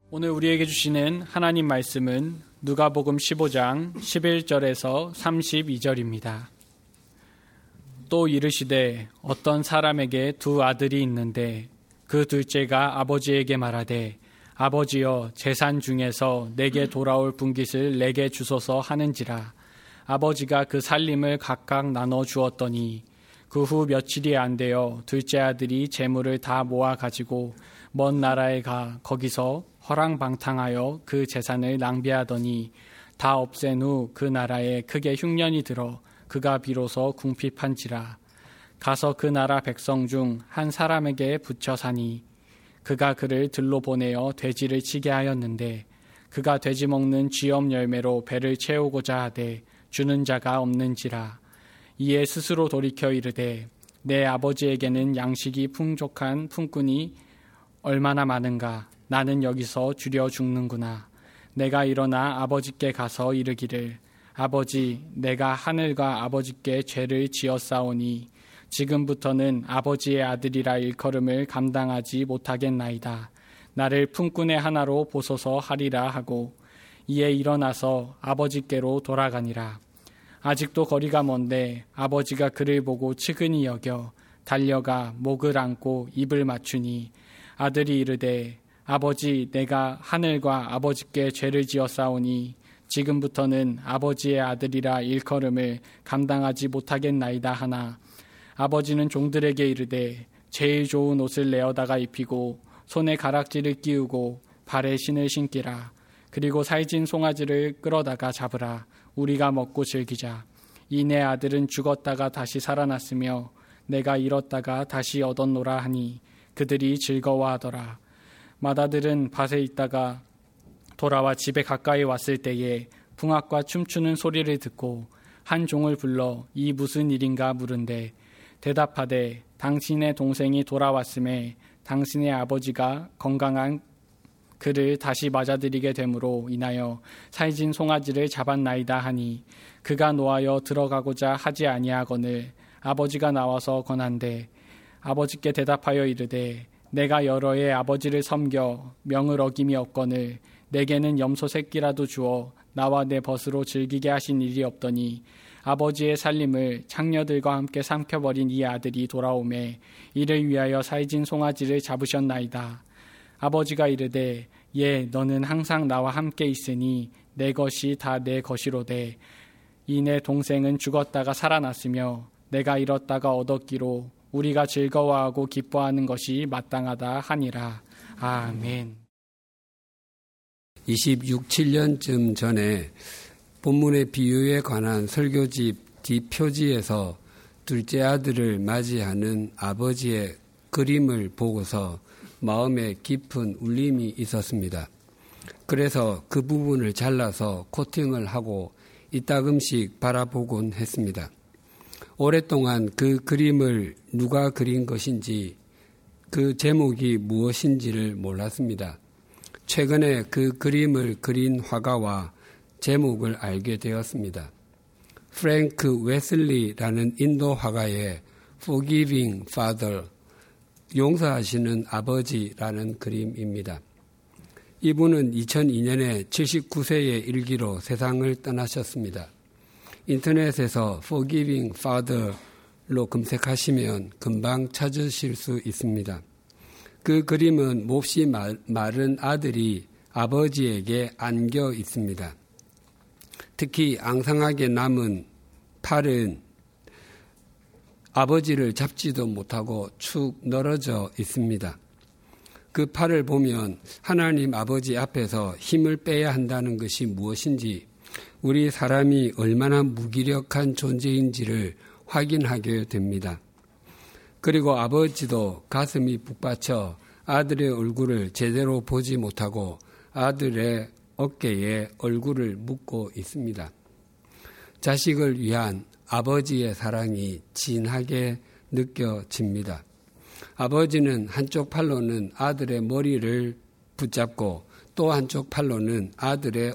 오늘 우리에게 주시는 하나님 말씀은 누가복음 15장 11절에서 32절입니다. 또 이르시되 어떤 사람에게 두 아들이 있는데 그 둘째가 아버지에게 말하되 아버지여 재산 중에서 내게 돌아올 분깃을 내게 주소서 하는지라. 아버지가 그 살림을 각각 나눠 주었더니 그 후 며칠이 안 되어 둘째 아들이 재물을 다 모아 가지고 먼 나라에 가 거기서 허랑방탕하여 그 재산을 낭비하더니 다 없앤 후 그 나라에 크게 흉년이 들어 그가 비로소 궁핍한지라. 가서 그 나라 백성 중 한 사람에게 붙여 사니 그가 그를 들로 보내어 돼지를 치게 하였는데 그가 돼지 먹는 쥐엄 열매로 배를 채우고자 하되 주는 자가 없는지라. 이에 스스로 돌이켜 이르되 내 아버지에게는 양식이 풍족한 품꾼이 얼마나 많은가. 나는 여기서 주려 죽는구나. 내가 일어나 아버지께 가서 이르기를 아버지 내가 하늘과 아버지께 죄를 지었사오니 지금부터는 아버지의 아들이라 일컬음을 감당하지 못하겠나이다. 나를 품꾼의 하나로 보소서 하리라 하고 이에 일어나서 아버지께로 돌아가니라. 아직도 거리가 먼데 아버지가 그를 보고 측은히 여겨 달려가 목을 안고 입을 맞추니 아들이 이르되 아버지 내가 하늘과 아버지께 죄를 지었사오니 지금부터는 아버지의 아들이라 일컬음을 감당하지 못하겠나이다 하나 아버지는 종들에게 이르되 제일 좋은 옷을 내어다가 입히고 손에 가락지를 끼우고 발에 신을 신기라. 그리고 살진 송아지를 끌어다가 잡으라. 우리가 먹고 즐기자. 이 내 아들은 죽었다가 다시 살아났으며 내가 잃었다가 다시 얻었노라 하니 그들이 즐거워하더라. 맏아들은 밭에 있다가 돌아와 집에 가까이 왔을 때에 풍악과 춤추는 소리를 듣고 한 종을 불러 이 무슨 일인가 물은데 대답하되 당신의 동생이 돌아왔음에 당신의 아버지가 건강한 그를 다시 맞아들이게 됨으로 인하여 살진 송아지를 잡았나이다 하니 그가 노하여 들어가고자 하지 아니하거늘 아버지가 나와서 권한대 아버지께 대답하여 이르되 내가 여러 해 아버지를 섬겨 명을 어김이 없거늘 내게는 염소 새끼라도 주어 나와 내 벗으로 즐기게 하신 일이 없더니 아버지의 살림을 창녀들과 함께 삼켜버린 이 아들이 돌아오매 이를 위하여 살진 송아지를 잡으셨나이다. 아버지가 이르되 예 너는 항상 나와 함께 있으니 내 것이 다 내 것이로되 이 내 동생은 죽었다가 살아났으며 내가 잃었다가 얻었기로 우리가 즐거워하고 기뻐하는 것이 마땅하다 하니라. 아멘. 27년쯤 전에 본문의 비유에 관한 설교집 뒷표지에서 둘째 아들을 맞이하는 아버지의 그림을 보고서 마음에 깊은 울림이 있었습니다. 그래서 그 부분을 잘라서 코팅을 하고 이따금씩 바라보곤 했습니다. 오랫동안 그 그림을 누가 그린 것인지 그 제목이 무엇인지를 몰랐습니다. 최근에 그 그림을 그린 화가와 제목을 알게 되었습니다. 프랭크 웨슬리라는 인도 화가의 Forgiving Father, 용서하시는 아버지라는 그림입니다. 이분은 2002년에 79세의 일기로 세상을 떠나셨습니다. 인터넷에서 Forgiving Father로 검색하시면 금방 찾으실 수 있습니다. 그 그림은 몹시 마른 아들이 아버지에게 안겨 있습니다. 특히 앙상하게 남은 팔은 아버지를 잡지도 못하고 축 늘어져 있습니다. 그 팔을 보면 하나님 아버지 앞에서 힘을 빼야 한다는 것이 무엇인지 우리 사람이 얼마나 무기력한 존재인지를 확인하게 됩니다. 그리고 아버지도 가슴이 북받쳐 아들의 얼굴을 제대로 보지 못하고 아들의 어깨에 얼굴을 묻고 있습니다. 자식을 위한 아버지의 사랑이 진하게 느껴집니다. 아버지는 한쪽 팔로는 아들의 머리를 붙잡고 또 한쪽 팔로는 아들의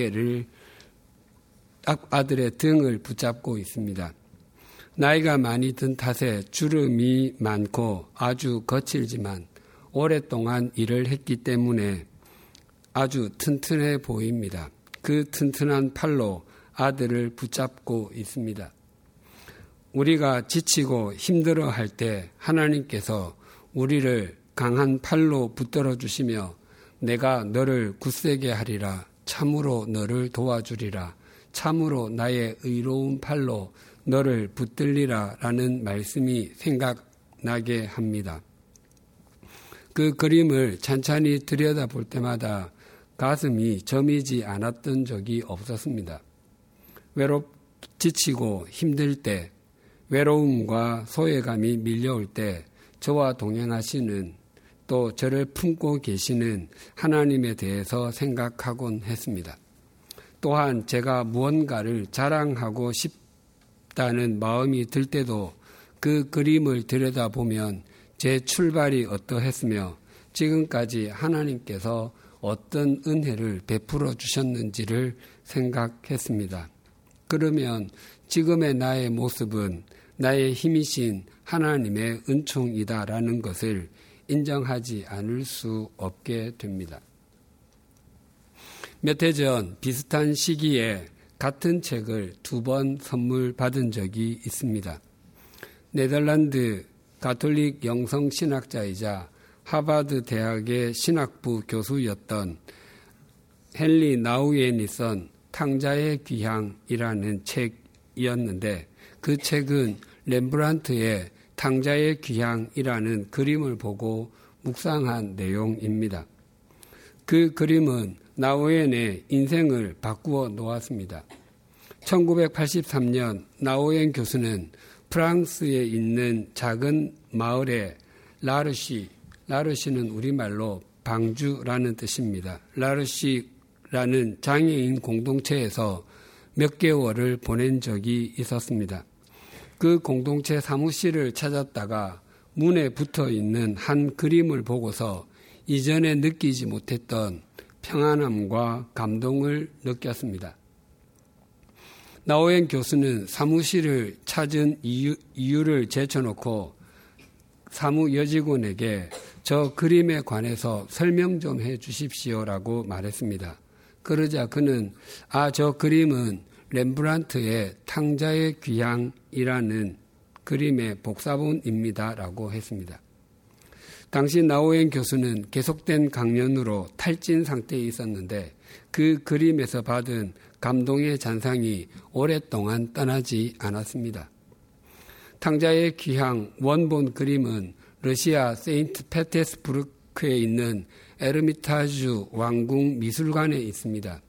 등을 붙잡고 있습니다. 나이가 많이 든 탓에 주름이 많고 아주 거칠지만 오랫동안 일을 했기 때문에 아주 튼튼해 보입니다. 그 튼튼한 팔로 아들을 붙잡고 있습니다. 우리가 지치고 힘들어할 때 하나님께서 우리를 강한 팔로 붙들어 주시며 내가 너를 굳세게 하리라, 참으로 너를 도와주리라, 참으로 나의 의로운 팔로 너를 붙들리라 라는 말씀이 생각나게 합니다. 그 그림을 찬찬히 들여다볼 때마다 가슴이 저미지 않았던 적이 없었습니다. 지치고 힘들 때, 외로움과 소외감이 밀려올 때 저와 동행하시는, 또 저를 품고 계시는 하나님에 대해서 생각하곤 했습니다. 또한 제가 무언가를 자랑하고 싶다는 마음이 들 때도 그 그림을 들여다보면 제 출발이 어떠했으며 지금까지 하나님께서 어떤 은혜를 베풀어 주셨는지를 생각했습니다. 그러면 지금의 나의 모습은 나의 힘이신 하나님의 은총이다라는 것을 인정하지 않을 수 없게 됩니다. 몇 해 전 비슷한 시기에 같은 책을 2번 선물 받은 적이 있습니다. 네덜란드 가톨릭 영성신학자이자 하버드 대학의 신학부 교수였던 헨리 나우엔이 쓴 탕자의 귀향이라는 책이었는데 그 책은 렘브란트의 탕자의 귀향이라는 그림을 보고 묵상한 내용입니다. 그 그림은 나우엔의 인생을 바꾸어 놓았습니다. 1983년 나우엔 교수는 프랑스에 있는 작은 마을의 라르시는 우리말로 방주라는 뜻입니다. 라르시라는 장애인 공동체에서 몇 개월을 보낸 적이 있었습니다. 그 공동체 사무실을 찾았다가 문에 붙어 있는 한 그림을 보고서 이전에 느끼지 못했던 평안함과 감동을 느꼈습니다. 나우엔 교수는 사무실을 찾은 이유를 제쳐놓고 사무 여직원에게 저 그림에 관해서 설명 좀 해 주십시오라고 말했습니다. 그러자 그는 저 그림은 렘브란트의 탕자의 귀향이라는 그림의 복사본입니다라고 했습니다. 당시 나우엔 교수는 계속된 강연으로 탈진 상태에 있었는데 그 그림에서 받은 감동의 잔상이 오랫동안 떠나지 않았습니다. 탕자의 귀향 원본 그림은 러시아 세인트 페테스부르크에 있는 에르미타주 왕궁 미술관에 있습니다.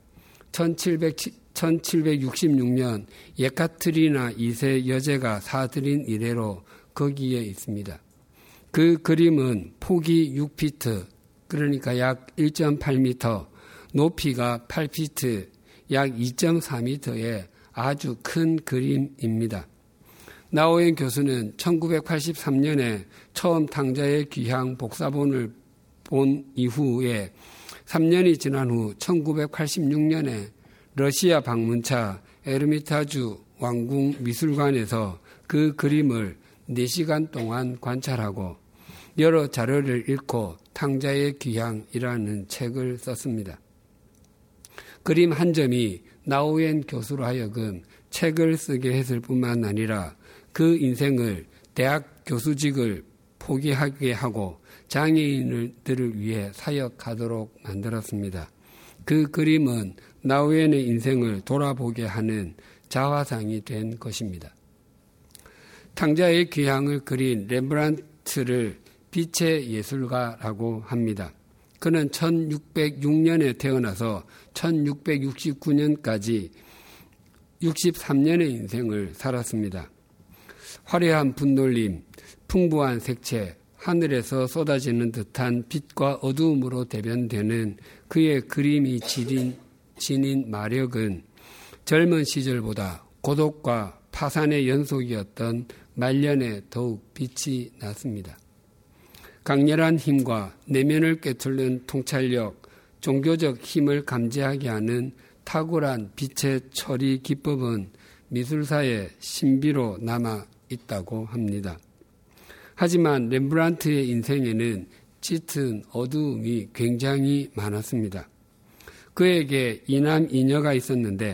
1766년 예카트리나 2세 여제가 사들인 이래로 거기에 있습니다. 그 그림은 폭이 6피트, 그러니까 약 1.8m, 높이가 8피트, 약 2.4m의 아주 큰 그림입니다. 나우엔 교수는 1983년에 처음 탕자의 귀향 복사본을 본 이후에 3년이 지난 후 1986년에 러시아 방문차 에르미타주 왕궁 미술관에서 그 그림을 4시간 동안 관찰하고 여러 자료를 읽고 탕자의 귀향이라는 책을 썼습니다. 그림 한 점이 나우엔 교수로 하여금 책을 쓰게 했을 뿐만 아니라 그 인생을 대학 교수직을 포기하게 하고 장애인들을 위해 사역하도록 만들었습니다. 그 그림은 나우엔의 인생을 돌아보게 하는 자화상이 된 것입니다. 탕자의 귀향을 그린 렘브란트를 빛의 예술가라고 합니다. 그는 1606년에 태어나서 1669년까지 63년의 인생을 살았습니다. 화려한 분놀림, 풍부한 색채, 하늘에서 쏟아지는 듯한 빛과 어두움으로 대변되는 그의 그림이 지닌 마력은 젊은 시절보다 고독과 파산의 연속이었던 말년에 더욱 빛이 났습니다. 강렬한 힘과 내면을 꿰뚫는 통찰력, 종교적 힘을 감지하게 하는 탁월한 빛의 처리 기법은 미술사의 신비로 남아 있다고 합니다. 하지만 렘브란트의 인생에는 짙은 어두움이 굉장히 많았습니다. 그에게 이남 이녀가 있었는데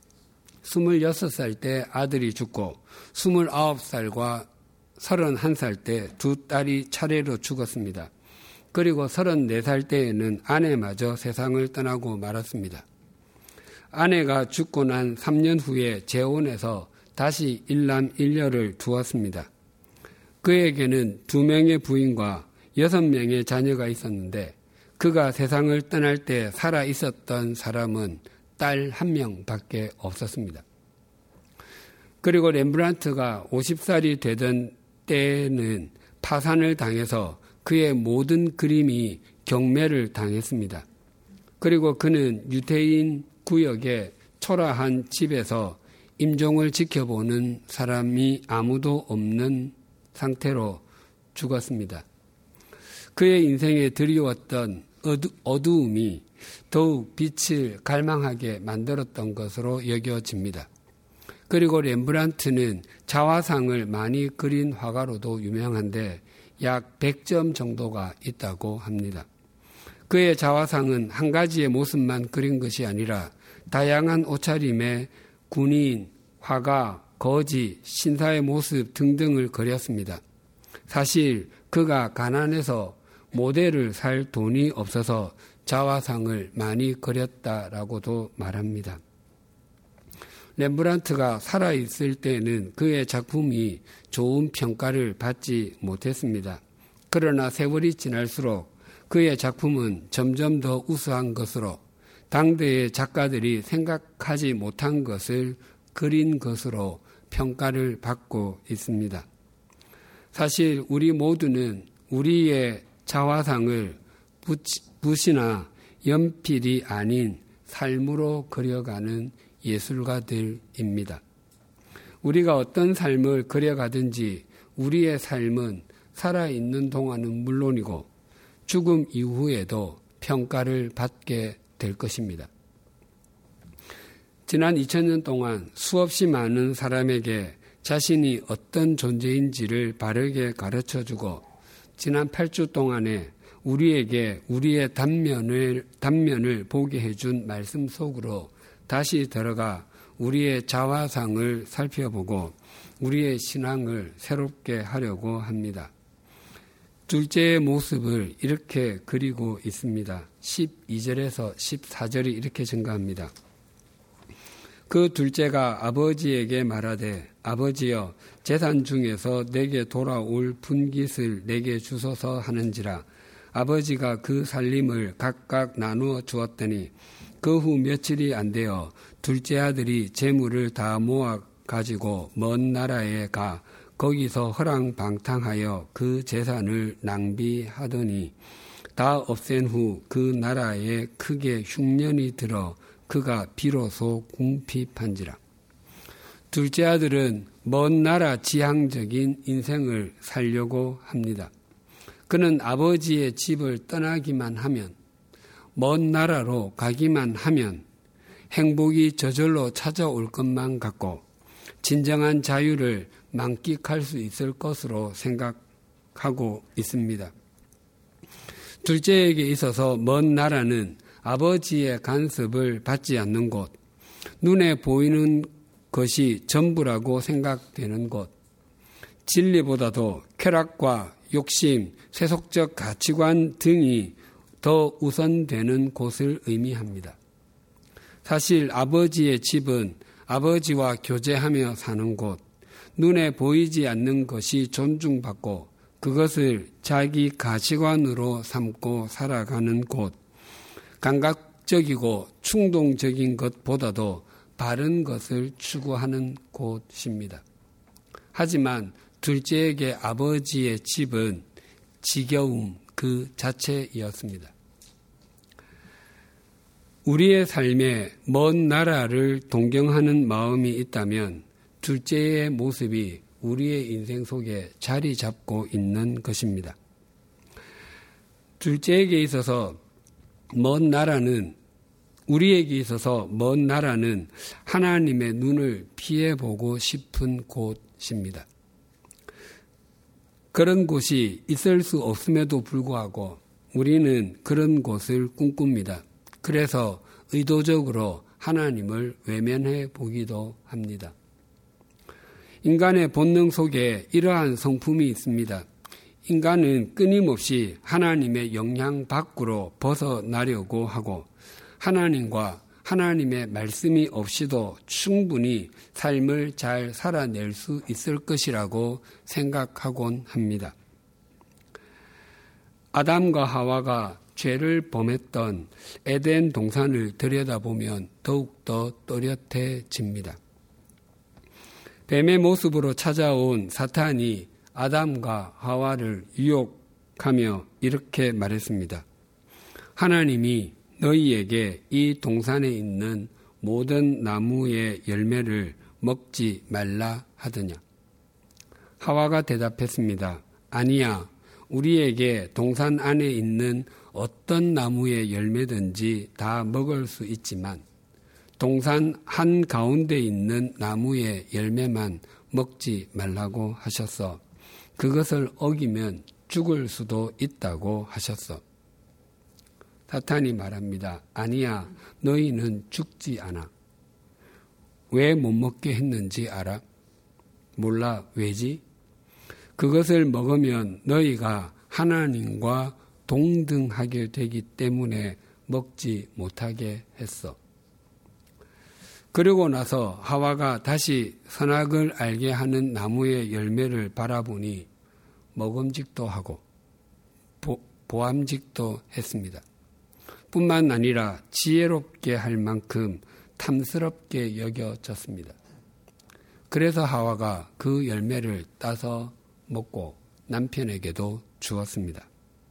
26살 때 아들이 죽고 29살과 31살 때 두 딸이 차례로 죽었습니다. 그리고 34살 때에는 아내마저 세상을 떠나고 말았습니다. 아내가 죽고 난 3년 후에 재혼해서 다시 일남 일녀를 두었습니다. 그에게는 2명의 부인과 6명의 자녀가 있었는데 그가 세상을 떠날 때 살아 있었던 사람은 딸 1명밖에 없었습니다. 그리고 렘브란트가 50살이 되던 때에는 파산을 당해서 그의 모든 그림이 경매를 당했습니다. 그리고 그는 유태인 구역의 초라한 집에서 임종을 지켜보는 사람이 아무도 없는 상태로 죽었습니다. 그의 인생에 드리웠던 어두움이 더욱 빛을 갈망하게 만들었던 것으로 여겨집니다. 그리고 렘브란트는 자화상을 많이 그린 화가로도 유명한데 약 100점 정도가 있다고 합니다. 그의 자화상은 한 가지의 모습만 그린 것이 아니라 다양한 옷차림의 군인, 화가, 거지, 신사의 모습 등등을 그렸습니다. 사실 그가 가난해서 모델을 살 돈이 없어서 자화상을 많이 그렸다라고도 말합니다. 렘브란트가 살아있을 때는 그의 작품이 좋은 평가를 받지 못했습니다. 그러나 세월이 지날수록 그의 작품은 점점 더 우수한 것으로 당대의 작가들이 생각하지 못한 것을 그린 것으로 평가를 받고 있습니다. 사실 우리 모두는 우리의 자화상을 붓이나 연필이 아닌 삶으로 그려가는 예술가들입니다. 우리가 어떤 삶을 그려가든지 우리의 삶은 살아있는 동안은 물론이고 죽음 이후에도 평가를 받게 될 것입니다. 지난 2000년 동안 수없이 많은 사람에게 자신이 어떤 존재인지를 바르게 가르쳐주고 지난 8주 동안에 우리에게 우리의 단면을 보게 해준 말씀 속으로 다시 들어가 우리의 자화상을 살펴보고 우리의 신앙을 새롭게 하려고 합니다. 둘째의 모습을 이렇게 그리고 있습니다. 12절에서 14절이 이렇게 증가합니다. 그 둘째가 아버지에게 말하되 아버지여 재산 중에서 내게 돌아올 분깃을 내게 주소서 하는지라. 아버지가 그 살림을 각각 나누어 주었더니 그 후 며칠이 안 되어 둘째 아들이 재물을 다 모아 가지고 먼 나라에 가 거기서 허랑방탕하여 그 재산을 낭비하더니 다 없앤 후 그 나라에 크게 흉년이 들어 그가 비로소 궁핍한지라. 둘째 아들은 먼 나라 지향적인 인생을 살려고 합니다. 그는 아버지의 집을 떠나기만 하면, 먼 나라로 가기만 하면 행복이 저절로 찾아올 것만 같고 진정한 자유를 만끽할 수 있을 것으로 생각하고 있습니다. 둘째에게 있어서 먼 나라는 아버지의 간섭을 받지 않는 곳, 눈에 보이는 것이 전부라고 생각되는 곳, 진리보다도 쾌락과 욕심, 세속적 가치관 등이 더 우선되는 곳을 의미합니다. 사실 아버지의 집은 아버지와 교제하며 사는 곳, 눈에 보이지 않는 것이 존중받고 그것을 자기 가치관으로 삼고 살아가는 곳, 감각적이고 충동적인 것보다도 바른 것을 추구하는 곳입니다. 하지만 둘째에게 아버지의 집은 지겨움 그 자체였습니다. 우리의 삶에 먼 나라를 동경하는 마음이 있다면 둘째의 모습이 우리의 인생 속에 자리 잡고 있는 것입니다. 둘째에게 있어서 먼 나라는 우리에게 있어서 먼 나라는 하나님의 눈을 피해보고 싶은 곳입니다. 그런 곳이 있을 수 없음에도 불구하고 우리는 그런 곳을 꿈꿉니다. 그래서 의도적으로 하나님을 외면해 보기도 합니다. 인간의 본능 속에 이러한 성품이 있습니다. 인간은 끊임없이 하나님의 영향 밖으로 벗어나려고 하고 하나님과 하나님의 말씀이 없이도 충분히 삶을 잘 살아낼 수 있을 것이라고 생각하곤 합니다. 아담과 하와가 죄를 범했던 에덴 동산을 들여다보면 더욱더 또렷해집니다. 뱀의 모습으로 찾아온 사탄이 아담과 하와를 유혹하며 이렇게 말했습니다. 하나님이 너희에게 이 동산에 있는 모든 나무의 열매를 먹지 말라 하더냐. 하와가 대답했습니다. 아니야, 우리에게 동산 안에 있는 어떤 나무의 열매든지 다 먹을 수 있지만 동산 한가운데 있는 나무의 열매만 먹지 말라고 하셨어. 그것을 어기면 죽을 수도 있다고 하셨어. 사탄이 말합니다. 아니야, 너희는 죽지 않아. 왜 못 먹게 했는지 알아? 몰라, 왜지? 그것을 먹으면 너희가 하나님과 동등하게 되기 때문에 먹지 못하게 했어. 그러고 나서 하와가 다시 선악을 알게 하는 나무의 열매를 바라보니 먹음직도 하고 보암직도 했습니다. 뿐만 아니라 지혜롭게 할 만큼 탐스럽게 여겨졌습니다. 그래서 하와가 그 열매를 따서 먹고 남편에게도 주었습니다.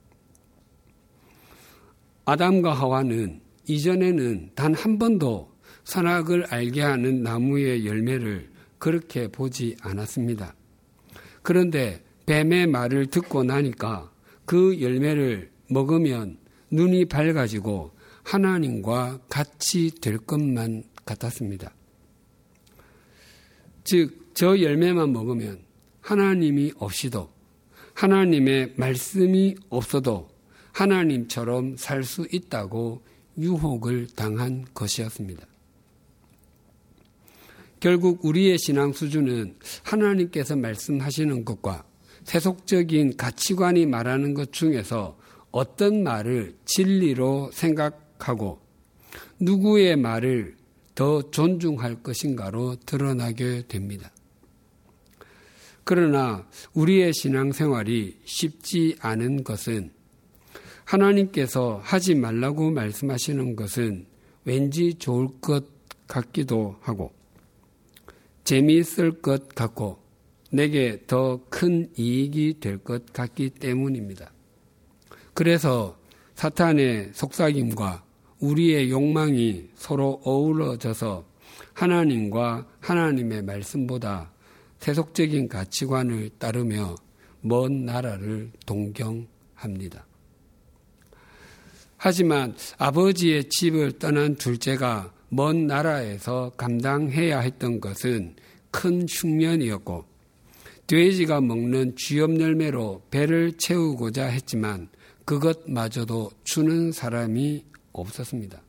아담과 하와는 이전에는 단 한 번도 선악을 알게 하는 나무의 열매를 그렇게 보지 않았습니다. 그런데 뱀의 말을 듣고 나니까 그 열매를 먹으면 눈이 밝아지고 하나님과 같이 될 것만 같았습니다. 즉, 저 열매만 먹으면 하나님이 없이도 하나님의 말씀이 없어도 하나님처럼 살 수 있다고 유혹을 당한 것이었습니다. 결국 우리의 신앙 수준은 하나님께서 말씀하시는 것과 세속적인 가치관이 말하는 것 중에서 어떤 말을 진리로 생각하고 누구의 말을 더 존중할 것인가로 드러나게 됩니다. 그러나 우리의 신앙생활이 쉽지 않은 것은 하나님께서 하지 말라고 말씀하시는 것은 왠지 좋을 것 같기도 하고 재미있을 것 같고 내게 더 큰 이익이 될 것 같기 때문입니다. 그래서 사탄의 속삭임과 우리의 욕망이 서로 어우러져서 하나님과 하나님의 말씀보다 세속적인 가치관을 따르며 먼 나라를 동경합니다. 하지만 아버지의 집을 떠난 둘째가 먼 나라에서 감당해야 했던 것은 큰 흉년이었고 돼지가 먹는 쥐염 열매로 배를 채우고자 했지만 그것마저도 주는 사람이 없었습니다.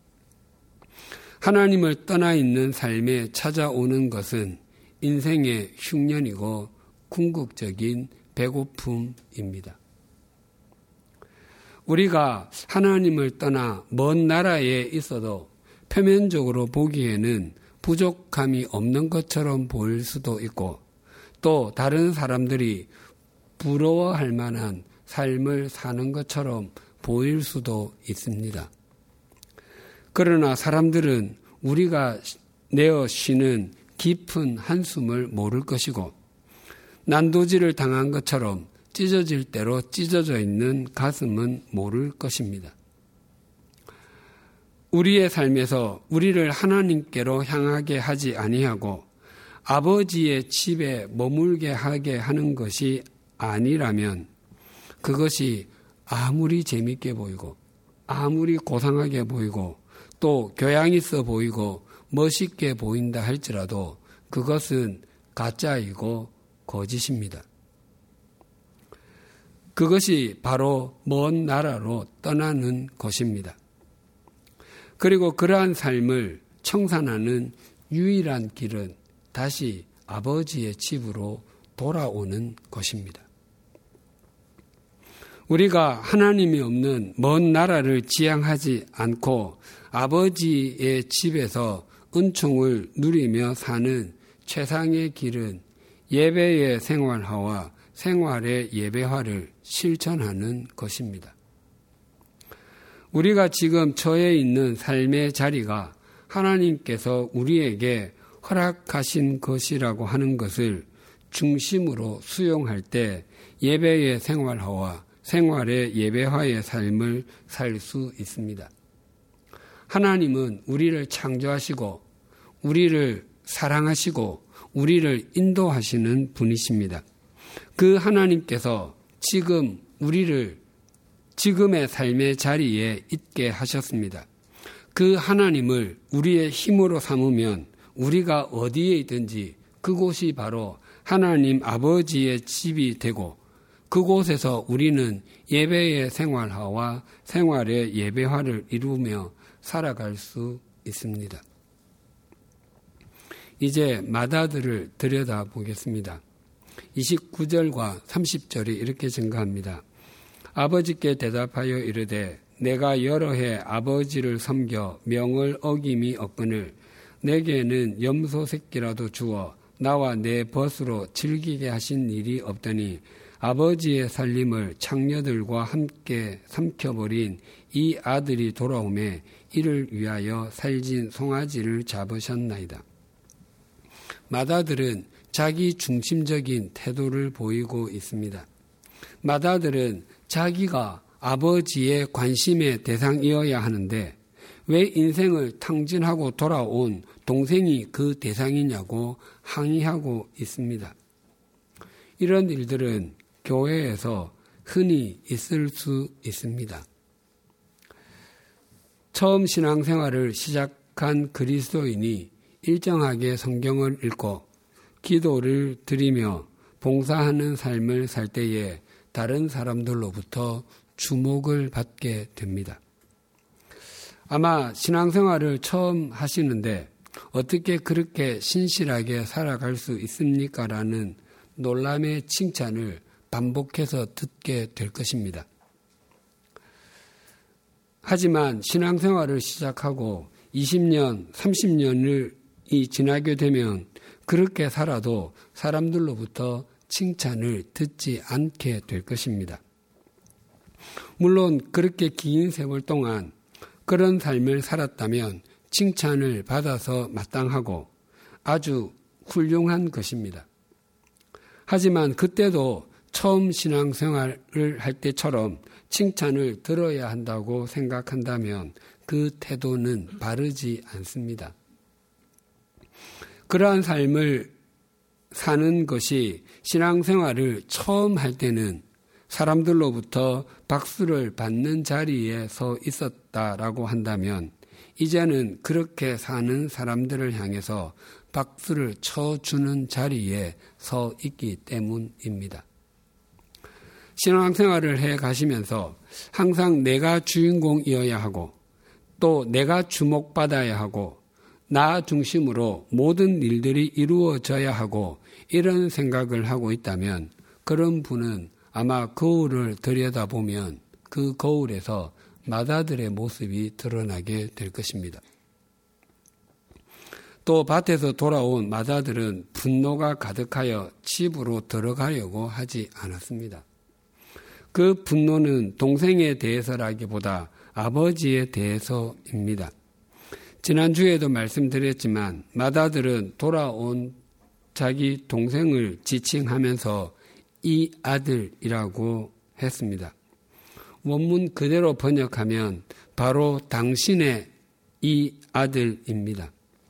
하나님을 떠나 있는 삶에 찾아오는 것은 인생의 흉년이고 궁극적인 배고픔입니다. 우리가 하나님을 떠나 먼 나라에 있어도 표면적으로 보기에는 부족함이 없는 것처럼 보일 수도 있고 또 다른 사람들이 부러워할 만한 삶을 사는 것처럼 보일 수도 있습니다. 그러나 사람들은 우리가 내어 쉬는 깊은 한숨을 모를 것이고 난도질을 당한 것처럼 찢어질 대로 찢어져 있는 가슴은 모를 것입니다. 우리의 삶에서 우리를 하나님께로 향하게 하지 아니하고 아버지의 집에 머물게 하게 하는 것이 아니라면 그것이 아무리 재밌게 보이고 아무리 고상하게 보이고 또 교양 있어 보이고 멋있게 보인다 할지라도 그것은 가짜이고 거짓입니다. 그것이 바로 먼 나라로 떠나는 것입니다. 그리고 그러한 삶을 청산하는 유일한 길은 다시 아버지의 집으로 돌아오는 것입니다. 우리가 하나님이 없는 먼 나라를 지향하지 않고 아버지의 집에서 은총을 누리며 사는 최상의 길은 예배의 생활화와 생활의 예배화를 실천하는 것입니다. 우리가 지금 처해 있는 삶의 자리가 하나님께서 우리에게 허락하신 것이라고 하는 것을 중심으로 수용할 때 예배의 생활화와 생활의 예배화의 삶을 살 수 있습니다. 하나님은 우리를 창조하시고 우리를 사랑하시고 우리를 인도하시는 분이십니다. 그 하나님께서 지금 우리를 지금의 삶의 자리에 있게 하셨습니다. 그 하나님을 우리의 힘으로 삼으면 우리가 어디에 있든지 그곳이 바로 하나님 아버지의 집이 되고 그곳에서 우리는 예배의 생활화와 생활의 예배화를 이루며 살아갈 수 있습니다. 이제 마다들을 들여다보겠습니다. 29절과 30절이 이렇게 증가합니다. 아버지께 대답하여 이르되 내가 여러 해 아버지를 섬겨 명을 어김이 없거늘 내게는 염소 새끼라도 주어 나와 내 벗으로 즐기게 하신 일이 없더니 아버지의 살림을 창녀들과 함께 삼켜버린 이 아들이 돌아오매 이를 위하여 살진 송아지를 잡으셨나이다. 마다들은 자기 중심적인 태도를 보이고 있습니다. 마다들은 자기가 아버지의 관심의 대상이어야 하는데 왜 인생을 탕진하고 돌아온 동생이 그 대상이냐고 항의하고 있습니다. 이런 일들은 교회에서 흔히 있을 수 있습니다. 처음 신앙생활을 시작한 그리스도인이 일정하게 성경을 읽고 기도를 드리며 봉사하는 삶을 살 때에 다른 사람들로부터 주목을 받게 됩니다. 아마 신앙생활을 처음 하시는데 어떻게 그렇게 신실하게 살아갈 수 있습니까? 라는 놀람의 칭찬을 반복해서 듣게 될 것입니다. 하지만 신앙생활을 시작하고 20년, 30년을 지나게 되면 그렇게 살아도 사람들로부터 칭찬을 듣지 않게 될 것입니다. 물론 그렇게 긴 세월 동안 그런 삶을 살았다면 칭찬을 받아서 마땅하고 아주 훌륭한 것입니다. 하지만 그때도 처음 신앙생활을 할 때처럼 칭찬을 들어야 한다고 생각한다면 그 태도는 바르지 않습니다. 그러한 삶을 사는 것이 신앙생활을 처음 할 때는 사람들로부터 박수를 받는 자리에 서 있었다라고 한다면 이제는 그렇게 사는 사람들을 향해서 박수를 쳐주는 자리에 서 있기 때문입니다. 신앙생활을 해 가시면서 항상 내가 주인공이어야 하고 또 내가 주목받아야 하고 나 중심으로 모든 일들이 이루어져야 하고 이런 생각을 하고 있다면 그런 분은 아마 거울을 들여다보면 그 거울에서 마다들의 모습이 드러나게 될 것입니다. 또 밭에서 돌아온 마다들은 분노가 가득하여 집으로 들어가려고 하지 않았습니다. 그 분노는 동생에 대해서라기보다 아버지에 대해서입니다. 지난주에도 말씀드렸지만 마다들은 돌아온 자기 동생을 지칭하면서 이 아들이라고 했습니다. 원문 그대로 번역하면 바로 당신의 이 아들입니다.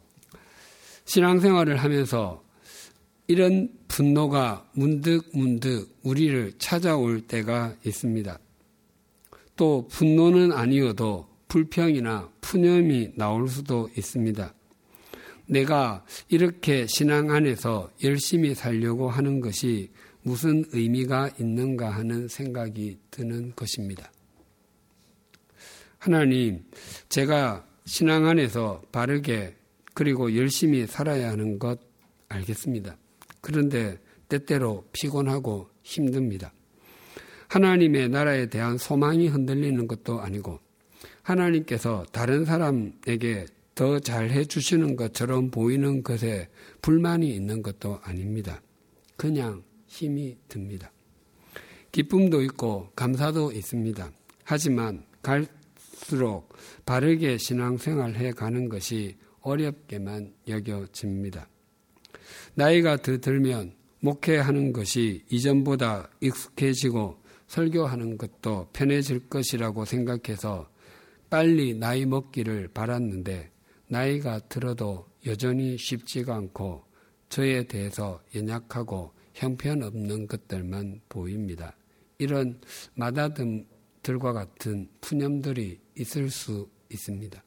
신앙생활을 하면서 이런 분노가 문득문득 우리를 찾아올 때가 있습니다. 또 분노는 아니어도 불평이나 푸념이 나올 수도 있습니다. 내가 이렇게 신앙 안에서 열심히 살려고 하는 것이 무슨 의미가 있는가 하는 생각이 드는 것입니다. 하나님, 제가 신앙 안에서 바르게 그리고 열심히 살아야 하는 것 알겠습니다. 그런데 때때로 피곤하고 힘듭니다. 하나님의 나라에 대한 소망이 흔들리는 것도 아니고 하나님께서 다른 사람에게 더 잘해 주시는 것처럼 보이는 것에 불만이 있는 것도 아닙니다. 그냥 힘이 듭니다. 기쁨도 있고 감사도 있습니다. 하지만 갈수록 바르게 신앙생활해 가는 것이 어렵게만 여겨집니다. 나이가 더 들면 목회하는 것이 이전보다 익숙해지고 설교하는 것도 편해질 것이라고 생각해서 빨리 나이 먹기를 바랐는데 나이가 들어도 여전히 쉽지가 않고 저에 대해서 연약하고 형편없는 것들만 보입니다. 이런 마다듬들과 같은 푸념들이 있을 수 있습니다.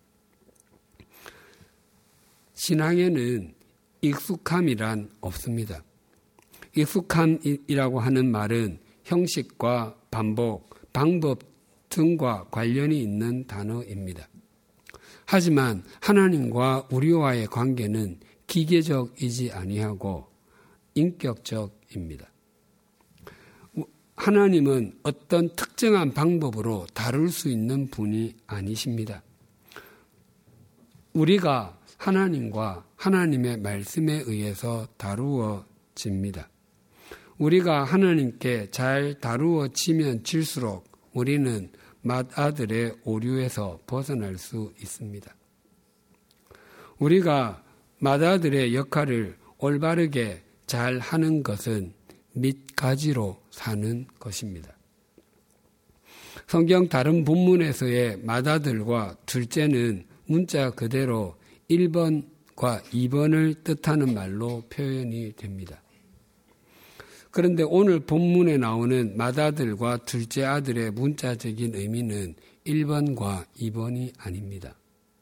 신앙에는 익숙함이란 없습니다. 익숙함이라고 하는 말은 형식과 반복, 방법 등과 관련이 있는 단어입니다. 하지만 하나님과 우리와의 관계는 기계적이지 아니하고 인격적입니다. 하나님은 어떤 특정한 방법으로 다룰 수 있는 분이 아니십니다. 우리가 하나님과 하나님의 말씀에 의해서 다루어집니다. 우리가 하나님께 잘 다루어지면 질수록 우리는 맏아들의 오류에서 벗어날 수 있습니다. 우리가 맏아들의 역할을 올바르게 잘 하는 것은 밑가지로 사는 것입니다. 성경 다른 본문에서의 맏아들과 둘째는 문자 그대로 1번과 2번을 뜻하는 말로 표현이 됩니다. 그런데 오늘 본문에 나오는 맏아들과 둘째 아들의 문자적인 의미는 1번과 2번이 아닙니다.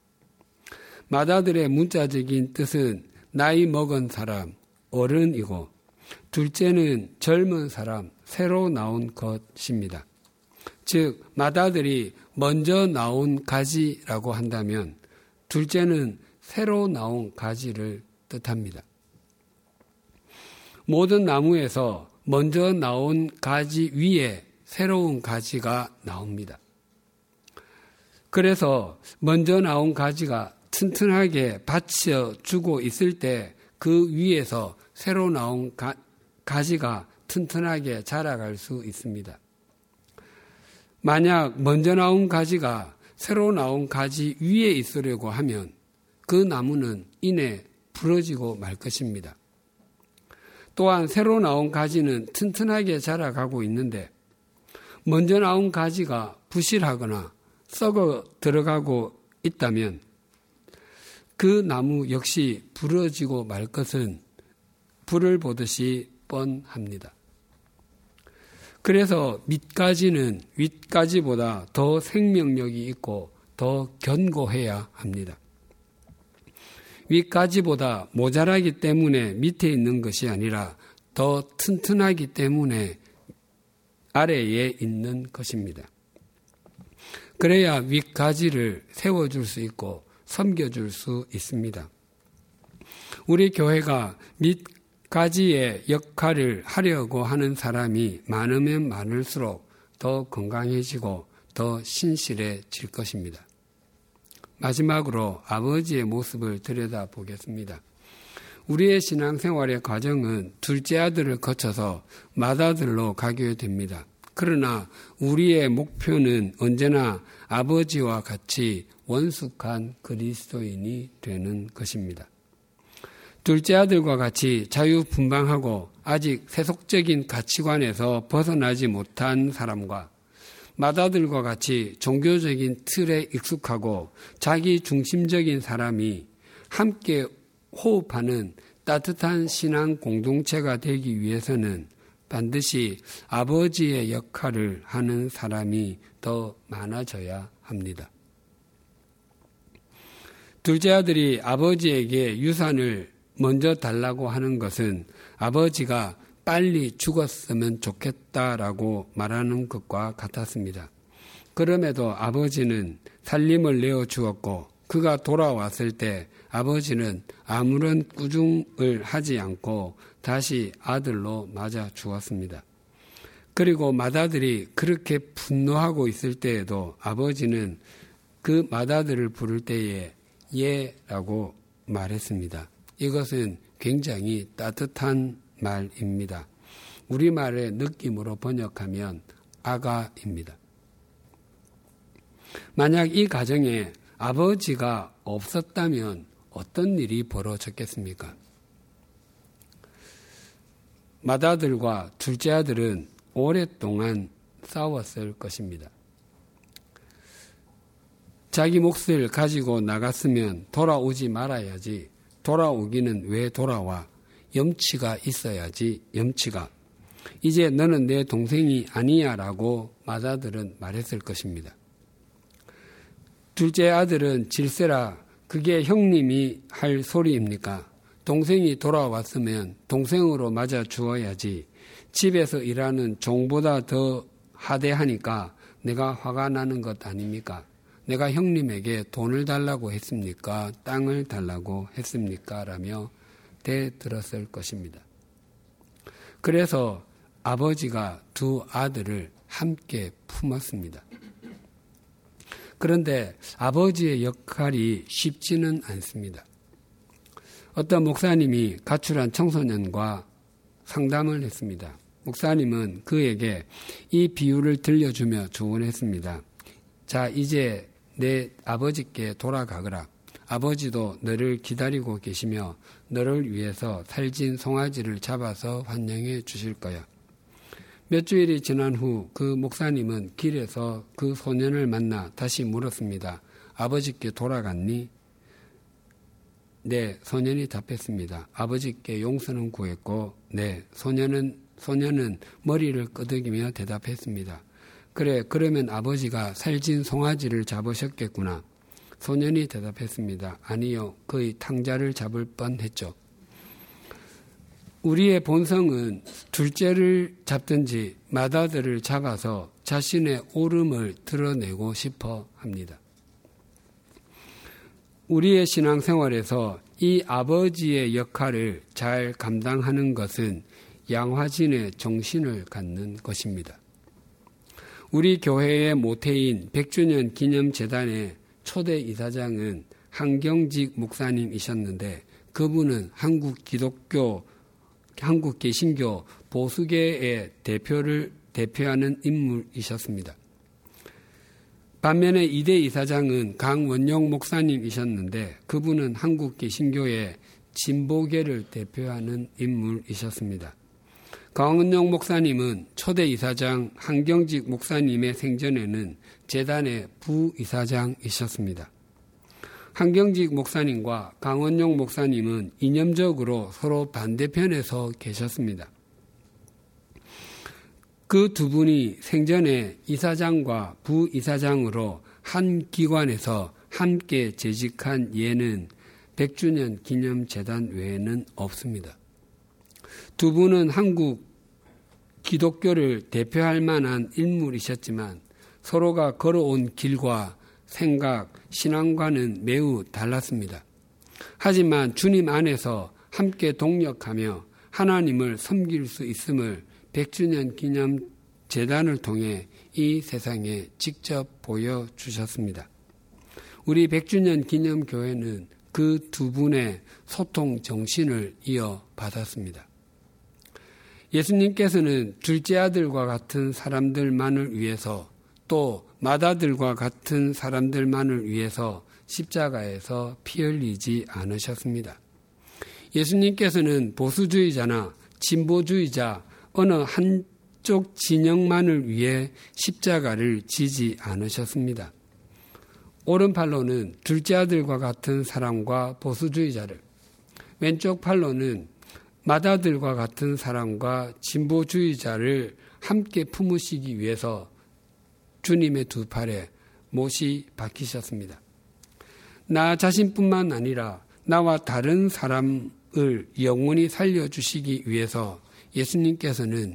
맏아들의 문자적인 뜻은 나이 먹은 사람, 어른이고 둘째는 젊은 사람, 새로 나온 것입니다. 즉 맏아들이 먼저 나온 가지라고 한다면 둘째는 새로 나온 가지를 뜻합니다. 모든 나무에서 먼저 나온 가지 위에 새로운 가지가 나옵니다. 그래서 먼저 나온 가지가 튼튼하게 받쳐주고 있을 때 그 위에서 새로 나온 가지가 튼튼하게 자라갈 수 있습니다. 만약 먼저 나온 가지가 새로 나온 가지 위에 있으려고 하면 그 나무는 이내 부러지고 말 것입니다. 또한 새로 나온 가지는 튼튼하게 자라가고 있는데 먼저 나온 가지가 부실하거나 썩어 들어가고 있다면 그 나무 역시 부러지고 말 것은 불을 보듯이 뻔합니다. 그래서 밑가지는 윗가지보다 더 생명력이 있고 더 견고해야 합니다. 윗가지보다 모자라기 때문에 밑에 있는 것이 아니라 더 튼튼하기 때문에 아래에 있는 것입니다. 그래야 윗가지를 세워줄 수 있고 섬겨줄 수 있습니다. 우리 교회가 밑가지의 역할을 하려고 하는 사람이 많으면 많을수록 더 건강해지고 더 신실해질 것입니다. 마지막으로 아버지의 모습을 들여다보겠습니다. 우리의 신앙생활의 과정은 둘째 아들을 거쳐서 맏아들로 가게 됩니다. 그러나 우리의 목표는 언제나 아버지와 같이 원숙한 그리스도인이 되는 것입니다. 둘째 아들과 같이 자유분방하고 아직 세속적인 가치관에서 벗어나지 못한 사람과 맏아들과 같이 종교적인 틀에 익숙하고 자기 중심적인 사람이 함께 호흡하는 따뜻한 신앙 공동체가 되기 위해서는 반드시 아버지의 역할을 하는 사람이 더 많아져야 합니다. 둘째 아들이 아버지에게 유산을 먼저 달라고 하는 것은 아버지가 빨리 죽었으면 좋겠다라고 말하는 것과 같았습니다. 그럼에도 아버지는 살림을 내어주었고 그가 돌아왔을 때 아버지는 아무런 꾸중을 하지 않고 다시 아들로 맞아 주었습니다. 그리고 맏아들이 그렇게 분노하고 있을 때에도 아버지는 그 맏아들을 부를 때에 예라고 말했습니다. 이것은 굉장히 따뜻한 말입니다. 우리말의 느낌으로 번역하면 아가입니다. 만약 이 가정에 아버지가 없었다면 어떤 일이 벌어졌겠습니까? 맏아들과 둘째 아들은 오랫동안 싸웠을 것입니다. 자기 몫을 가지고 나갔으면 돌아오지 말아야지. 돌아오기는 왜 돌아와? 염치가 있어야지. 염치가. 이제 너는 내 동생이 아니야 라고 맏아들은 말했을 것입니다. 둘째 아들은 질세라 그게 형님이 할 소리입니까? 동생이 돌아왔으면 동생으로 맞아 주어야지. 집에서 일하는 종보다 더 하대하니까 내가 화가 나는 것 아닙니까? 내가 형님에게 돈을 달라고 했습니까? 땅을 달라고 했습니까? 라며 대들었을 것입니다. 그래서 아버지가 두 아들을 함께 품었습니다. 그런데 아버지의 역할이 쉽지는 않습니다. 어떤 목사님이 가출한 청소년과 상담을 했습니다. 목사님은 그에게 이 비유를 들려주며 조언했습니다. 자, 이제 내 아버지께 돌아가거라. 아버지도 너를 기다리고 계시며 너를 위해서 살진 송아지를 잡아서 환영해 주실 거야. 몇 주일이 지난 후 그 목사님은 길에서 그 소년을 만나 다시 물었습니다. 아버지께 돌아갔니? 네, 소년이 답했습니다. 아버지께 용서는 구했고, 네, 소년은 머리를 끄덕이며 대답했습니다. 그래, 그러면 아버지가 살진 송아지를 잡으셨겠구나. 소년이 대답했습니다. 아니요, 거의 탕자를 잡을 뻔했죠. 우리의 본성은 둘째를 잡든지 맏아들을 잡아서 자신의 옳음을 드러내고 싶어 합니다. 우리의 신앙생활에서 이 아버지의 역할을 잘 감당하는 것은 양화진의 정신을 갖는 것입니다. 우리 교회의 모태인 100주년 기념재단의 초대 이사장은 한경직 목사님이셨는데 그분은 한국 개신교 보수계의 대표하는 인물이셨습니다. 반면에 2대 이사장은 강원용 목사님이셨는데 그분은 한국 개신교의 진보계를 대표하는 인물이셨습니다. 강원용 목사님은 초대 이사장 한경직 목사님의 생전에는 재단의 부이사장이셨습니다. 한경직 목사님과 강원용 목사님은 이념적으로 서로 반대편에서 계셨습니다. 그 두 분이 생전에 이사장과 부이사장으로 한 기관에서 함께 재직한 예는 100주년 기념재단 외에는 없습니다. 두 분은 한국 기독교를 대표할 만한 인물이셨지만 서로가 걸어온 길과 생각, 신앙과는 매우 달랐습니다. 하지만 주님 안에서 함께 동력하며 하나님을 섬길 수 있음을 100주년 기념 재단을 통해 이 세상에 직접 보여주셨습니다. 우리 100주년 기념 교회는 그 두 분의 소통 정신을 이어받았습니다. 예수님께서는 둘째 아들과 같은 사람들만을 위해서 또 맏아들과 같은 사람들만을 위해서 십자가에서 피 흘리지 않으셨습니다. 예수님께서는 보수주의자나 진보주의자 어느 한쪽 진영만을 위해 십자가를 지지 않으셨습니다. 오른팔로는 둘째 아들과 같은 사람과 보수주의자를, 왼쪽 팔로는 맏아들과 같은 사람과 진보주의자를 함께 품으시기 위해서 주님의 두 팔에 못이 박히셨습니다. 나 자신뿐만 아니라 나와 다른 사람을 영원히 살려주시기 위해서 예수님께서는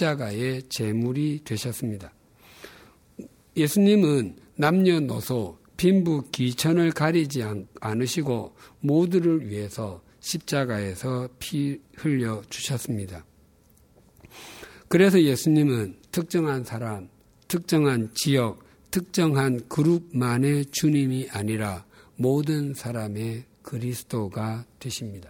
십자가의 제물이 되셨습니다. 예수님은 남녀노소 빈부 기천을 가리지 않으시고 모두를 위해서 십자가에서 피 흘려 주셨습니다. 그래서 예수님은 특정한 사람, 특정한 지역, 특정한 그룹만의 주님이 아니라 모든 사람의 그리스도가 되십니다.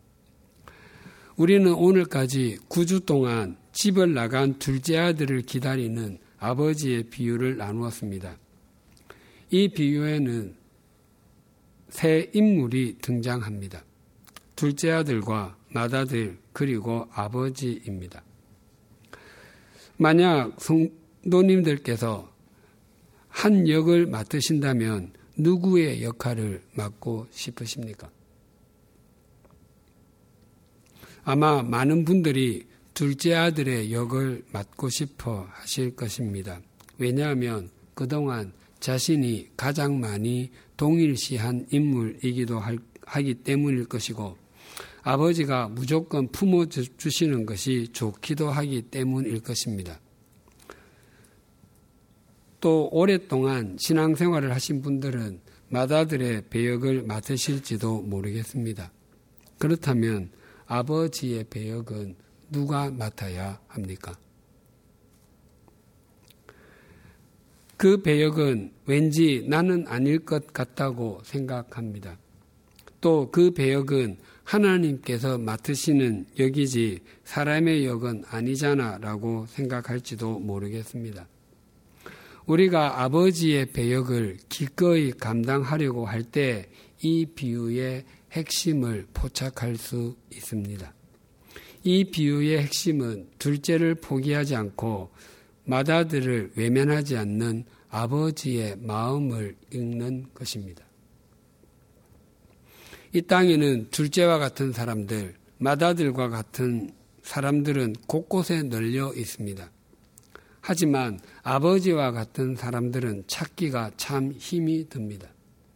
우리는 오늘까지 9주 동안 집을 나간 둘째 아들을 기다리는 아버지의 비유를 나누었습니다. 이 비유에는 세 인물이 등장합니다. 둘째 아들과 맏아들 그리고 아버지입니다. 만약 성도님들께서 한 역을 맡으신다면 누구의 역할을 맡고 싶으십니까? 아마 많은 분들이 둘째 아들의 역을 맡고 싶어 하실 것입니다. 왜냐하면 그동안 자신이 가장 많이 동일시한 인물이기도 하기 때문일 것이고 아버지가 무조건 품어주시는 것이 좋기도 하기 때문일 것입니다. 또 오랫동안 신앙생활을 하신 분들은 맏아들의 배역을 맡으실지도 모르겠습니다. 그렇다면 아버지의 배역은 누가 맡아야 합니까? 그 배역은 왠지 나는 아닐 것 같다고 생각합니다. 또 그 배역은 하나님께서 맡으시는 역이지 사람의 역은 아니잖아 라고 생각할지도 모르겠습니다. 우리가 아버지의 배역을 기꺼이 감당하려고 할 때 이 비유의 핵심을 포착할 수 있습니다. 이 비유의 핵심은 둘째를 포기하지 않고 맏아들을 외면하지 않는 아버지의 마음을 읽는 것입니다. 이 땅에는 둘째와 같은 사람들, 맏아들과 같은 사람들은 곳곳에 널려 있습니다. 하지만 아버지와 같은 사람들은 찾기가 참 힘이 듭니다.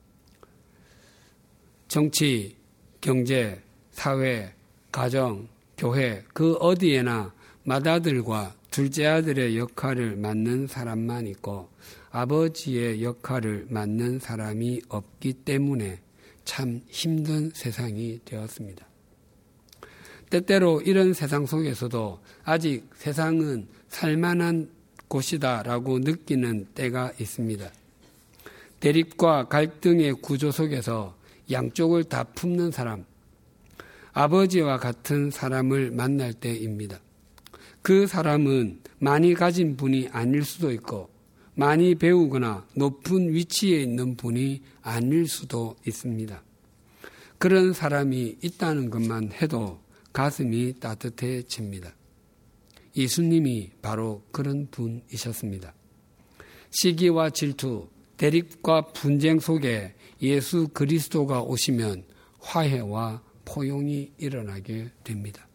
정치, 경제, 사회, 가정, 교회 그 어디에나 맏아들과 둘째 아들의 역할을 맡는 사람만 있고 아버지의 역할을 맡는 사람이 없기 때문에 참 힘든 세상이 되었습니다. 때때로 이런 세상 속에서도 아직 세상은 살만한 곳이다라고 느끼는 때가 있습니다. 대립과 갈등의 구조 속에서 양쪽을 다 품는 사람, 아버지와 같은 사람을 만날 때입니다. 그 사람은 많이 가진 분이 아닐 수도 있고 많이 배우거나 높은 위치에 있는 분이 아닐 수도 있습니다. 그런 사람이 있다는 것만 해도 가슴이 따뜻해집니다. 예수님이 바로 그런 분이셨습니다. 시기와 질투, 대립과 분쟁 속에 예수 그리스도가 오시면 화해와 포용이 일어나게 됩니다.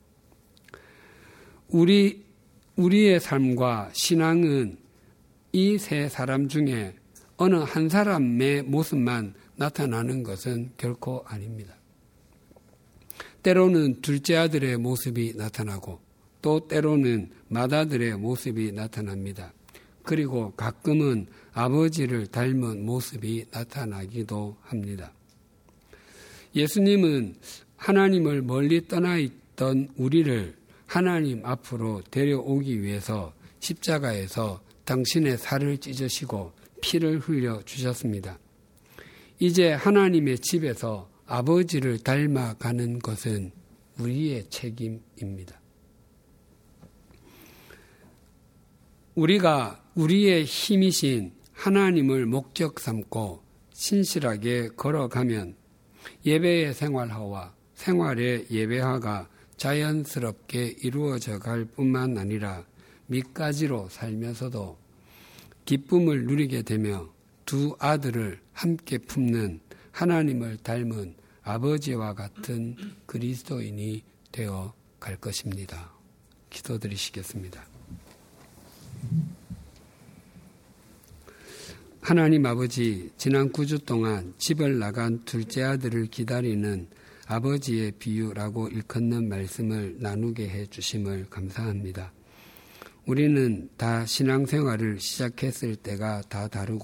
우리의 삶과 신앙은 이 세 사람 중에 어느 한 사람의 모습만 나타나는 것은 결코 아닙니다. 때로는 둘째 아들의 모습이 나타나고 또 때로는 맏아들의 모습이 나타납니다. 그리고 가끔은 아버지를 닮은 모습이 나타나기도 합니다. 예수님은 하나님을 멀리 떠나 있던 우리를 하나님 앞으로 데려오기 위해서 십자가에서 당신의 살을 찢으시고 피를 흘려 주셨습니다. 이제 하나님의 집에서 아버지를 닮아가는 것은 우리의 책임입니다. 우리가 우리의 힘이신 하나님을 목적 삼고 신실하게 걸어가면 예배의 생활화와 생활의 예배화가 자연스럽게 이루어져 갈 뿐만 아니라 밑가지로 살면서도 기쁨을 누리게 되며 두 아들을 함께 품는 하나님을 닮은 아버지와 같은 그리스도인이 되어 갈 것입니다. 기도드리시겠습니다. 하나님 아버지, 지난 9주 동안 집을 나간 둘째 아들을 기다리는 아버지의 비유라고 일컫는 말씀을 나누게 해 주심을 감사합니다. 우리는 다 신앙생활을 시작했을 때가 다 다르고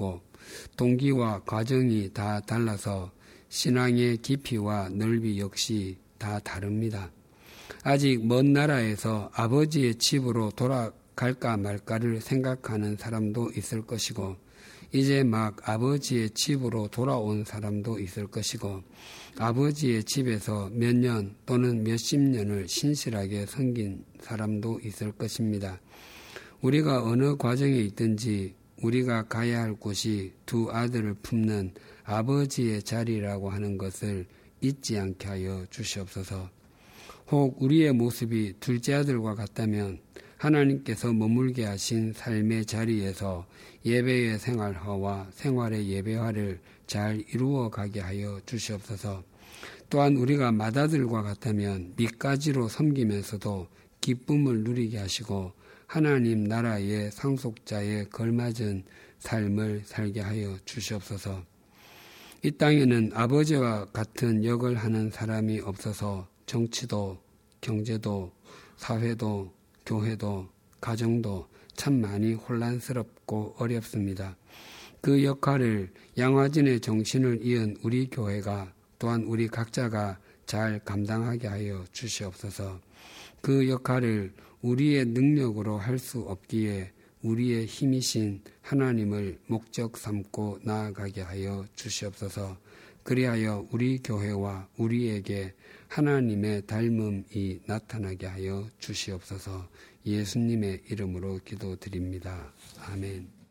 동기와 과정이 다 달라서 신앙의 깊이와 넓이 역시 다 다릅니다. 아직 먼 나라에서 아버지의 집으로 돌아갈까 말까를 생각하는 사람도 있을 것이고, 이제 막 아버지의 집으로 돌아온 사람도 있을 것이고, 아버지의 집에서 몇 년 또는 몇십 년을 신실하게 섬긴 사람도 있을 것입니다. 우리가 어느 과정에 있든지 우리가 가야 할 곳이 두 아들을 품는 아버지의 자리라고 하는 것을 잊지 않게 하여 주시옵소서. 혹 우리의 모습이 둘째 아들과 같다면 하나님께서 머물게 하신 삶의 자리에서 예배의 생활화와 생활의 예배화를 잘 이루어 가게 하여 주시옵소서. 또한 우리가 맏아들과 같다면 밑가지로 섬기면서도 기쁨을 누리게 하시고 하나님 나라의 상속자에 걸맞은 삶을 살게 하여 주시옵소서. 이 땅에는 아버지와 같은 역을 하는 사람이 없어서 정치도, 경제도, 사회도, 교회도, 가정도 참 많이 혼란스럽고 어렵습니다. 그 역할을 양화진의 정신을 이은 우리 교회가 또한 우리 각자가 잘 감당하게 하여 주시옵소서. 그 역할을 우리의 능력으로 할 수 없기에 우리의 힘이신 하나님을 목적 삼고 나아가게 하여 주시옵소서. 그리하여 우리 교회와 우리에게 하나님의 닮음이 나타나게 하여 주시옵소서. 예수님의 이름으로 기도드립니다. 아멘.